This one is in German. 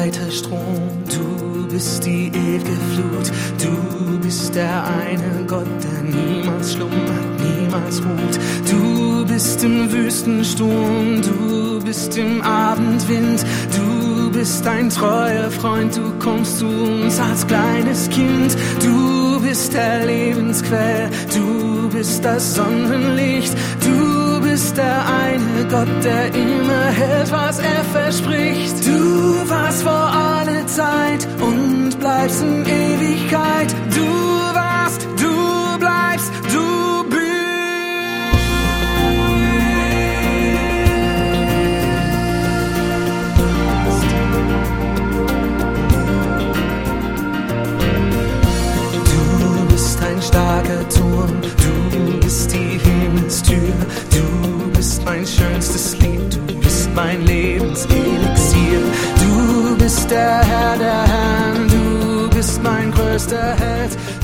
weiter Strom, du bist die ewige Flut, du bist der eine Gott, der niemals schlummert, niemals ruht. Du bist im Wüstensturm, du bist im Abendwind, du bist ein treuer Freund, du kommst zu uns als kleines Kind. Du bist der Lebensquell, du bist das Sonnenlicht, du bist der eine Gott, der immer hält, was er verspricht. Du warst vor alle Zeit und bleibst in Ewigkeit. Du warst, du bleibst, du bist. Du bist ein starker Turm, du bist die Himmelstür, du bist mein schönstes Lied, du bist mein Lebenselixier. Du bist der Herr der Herren, du bist mein größter Held.